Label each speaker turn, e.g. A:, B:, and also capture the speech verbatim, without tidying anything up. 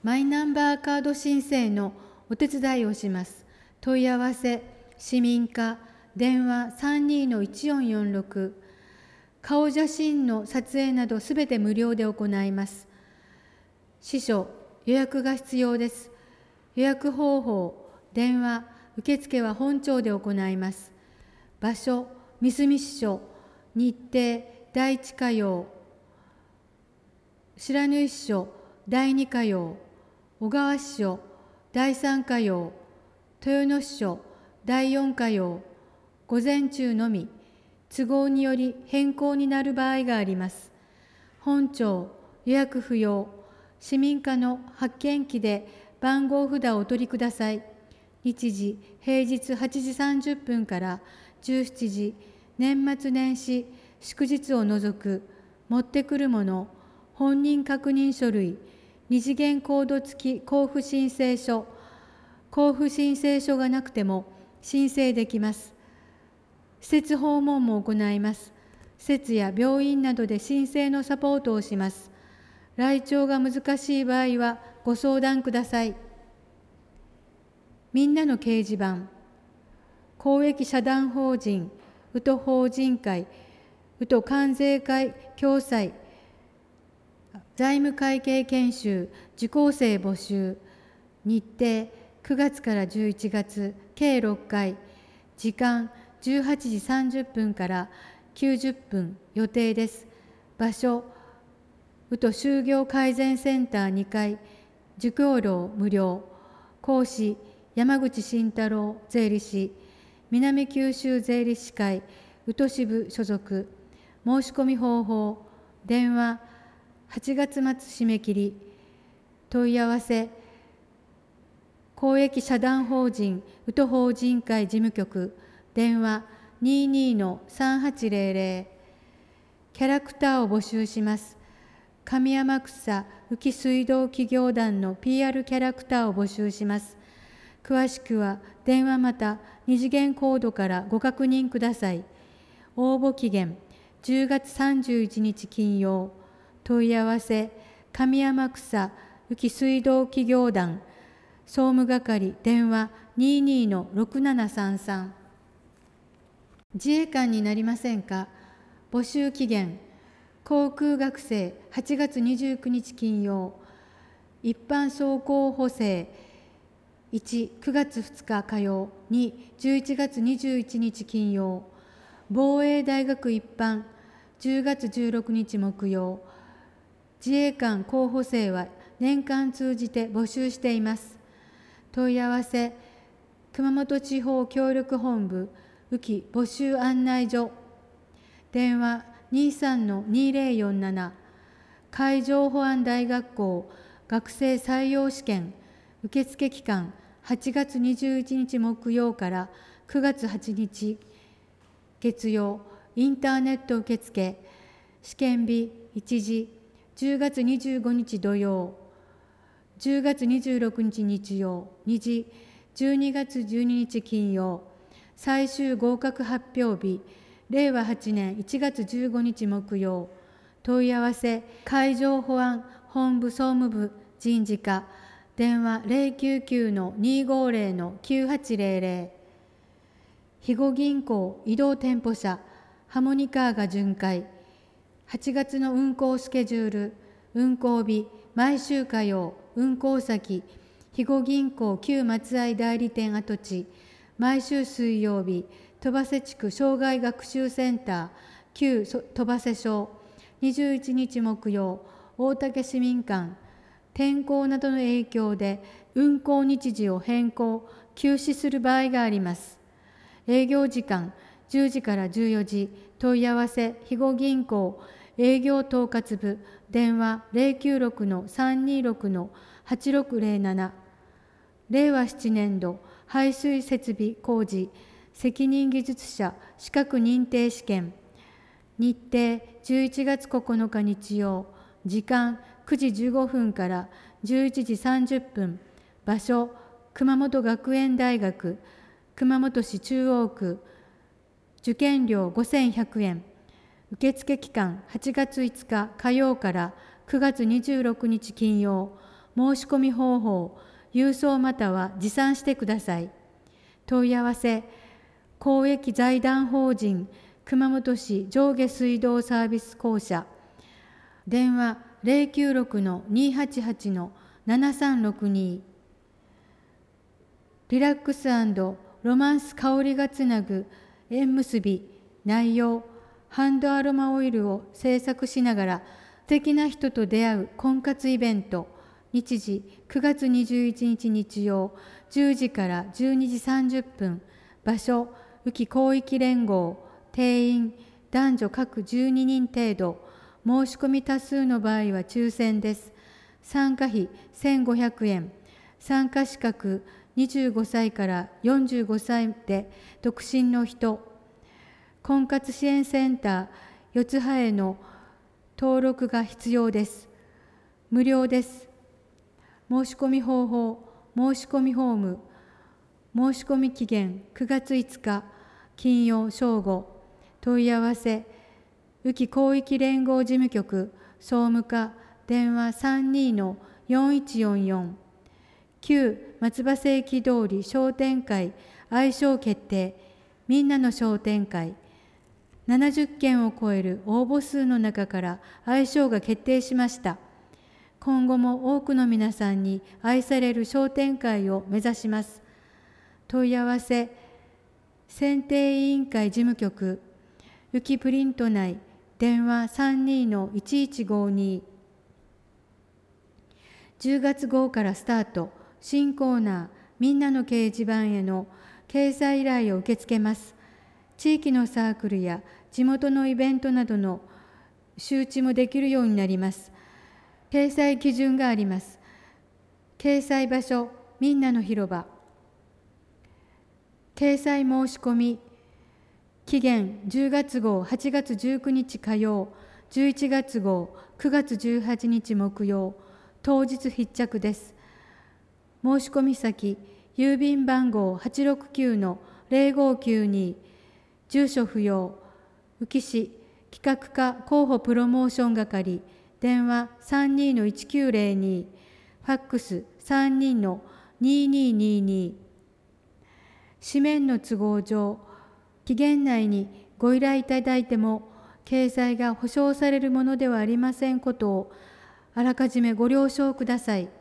A: マイナンバーカード申請のお手伝いをします。問い合わせ、市民課、電話 さんにーのいちよんよんろく。顔写真の撮影などすべて無料で行います。司書、予約が必要です。予約方法、電話、受付は本庁で行います。場所、三隅支所、日程、だいいち火曜、白縫支所、だいに火曜、小川支所、だいさん火曜、豊野支所、だいよん火曜、午前中のみ、都合により変更になる場合があります。本庁、予約不要、市民課の発券機で番号札をお取りください。日時、平日はちじさんじゅっぷんからじゅうしちじ、年末年始、祝日を除く、持ってくるもの、本人確認書類、二次元コード付き交付申請書、交付申請書がなくても申請できます。施設訪問も行います。施設や病院などで申請のサポートをします。来庁が難しい場合はご相談ください。みんなの掲示板、公益社団法人、宇都法人会、宇都関税会共済、財務会計研修、受講生募集、日程くがつからじゅういちがつ、計ろっかい、時間じゅうはちじさんじゅっぷんからきゅうじゅっぷん予定です。場所、宇都就業改善センターにかい、受講料無料、講師、山口慎太郎税理士、南九州税理士会、宇都支部所属、申し込み方法、電話、はちがつ末締め切り、問い合わせ、公益社団法人宇都法人会事務局、電話 にーにーのさんはちぜろぜろ。キャラクターを募集します。上天草浮水道企業団の ピーアール キャラクターを募集します。詳しくは電話また二次元コードからご確認ください。応募期限じゅうがつさんじゅういちにち金曜。問い合わせ上天草浮水道企業団総務係電話 にーにーのろくななさんさん。自衛官になりませんか？募集期限航空学生はちがつにじゅうくにち金曜。一般装甲補正いち、くがつふつか火曜。に、じゅういちがつにじゅういちにち金曜。防衛大学一般じゅうがつじゅうろくにち木曜。自衛官候補生は年間通じて募集しています。問い合わせ熊本地方協力本部宇城募集案内所、電話 にーさんのにーぜろよんなな。海上保安大学校学生採用試験受付期間はちがつにじゅういちにち木曜からくがつはちにち月曜。インターネット受付、試験日いちじ、じゅうがつにじゅうごにち土曜、じゅうがつにじゅうろくにち日曜。にじ、じゅうにがつじゅうににち金曜。最終合格発表日れいわはちねんいちがつじゅうごにち木曜。問い合わせ海上保安本部総務部人事課、電話 ゼロきゅうきゅうのにーごーぜろのきゅうはちぜろぜろ。肥後銀行移動店舗車ハモニカーが巡回。はちがつの運行スケジュール、運行日毎週火曜。運行先肥後銀行旧松合代理店跡地。毎週水曜日戸馳地区障害学習センター旧戸馳小。にじゅういちにち木曜。大竹市民館。天候などの影響で運行日時を変更休止する場合があります。営業時間じゅうじからじゅうよじ。問い合わせ肥後銀行営業統括部、電話 ゼロきゅうろくのさんにーろくのはちろくぜろなな。れいわななねん度排水設備工事責任技術者資格認定試験。日程じゅういちがつここのか日曜。時間くじじゅうごふんからじゅういちじさんじゅっぷん。場所熊本学園大学熊本市中央区。受験料ごせんひゃくえん。受付期間はちがついつか火曜からくがつにじゅうろくにち金曜。 申し込み方法、郵送または持参してください。問い合わせ、公益財団法人熊本市上下水道サービス公社、電話 ゼロきゅうろく の にーはちはち の ななさんろくに、リラックス&ロマンス香りがつなぐ縁結び。内容、ハンドアロマオイルを制作しながら素敵な人と出会う婚活イベント。日時くがつにじゅういちにち日曜じゅうじからじゅうにじさんじゅっぷん。場所、宇木広域連合。定員、男女各じゅうににん程度。申し込み多数の場合は抽選です。参加費せんごひゃくえん。参加資格にじゅうごさいからよんじゅうごさいで独身の人。婚活支援センター四葉への登録が必要です。無料です。申し込み方法、申し込みフォーム。申し込み期限くがついつか金曜正午。問い合わせ、宇木広域連合事務局総務課、電話 さんにーのよんいちよんよん。旧松葉世紀通り商店会愛称決定。みんなの商店会。ななじゅっけんを超える応募数の中から愛称が決定しました。今後も多くの皆さんに愛される商店会を目指します。問い合わせ、選定委員会事務局、宇木プリント内、電話 さんにーのいちいちごに。じゅうがつ号からスタート、新コーナー、みんなの掲示板への掲載依頼を受け付けます。地域のサークルや地元のイベントなどの周知もできるようになります。掲載基準があります。掲載場所、みんなの広場。掲載申し込み、期限じゅうがつ号はちがつじゅうくにち火曜、じゅういちがつ号くがつじゅうはちにち木曜、当日必着です。申し込み先、郵便番号 はちろくきゅうのぜろごきゅうに、住所不要、宇木市企画課候補プロモーション係、電話 さんにーのいちきゅうぜろに、ファックス さんにーのにーにーにーに。紙面の都合上、期限内にご依頼いただいても、掲載が保証されるものではありませんことを、あらかじめご了承ください。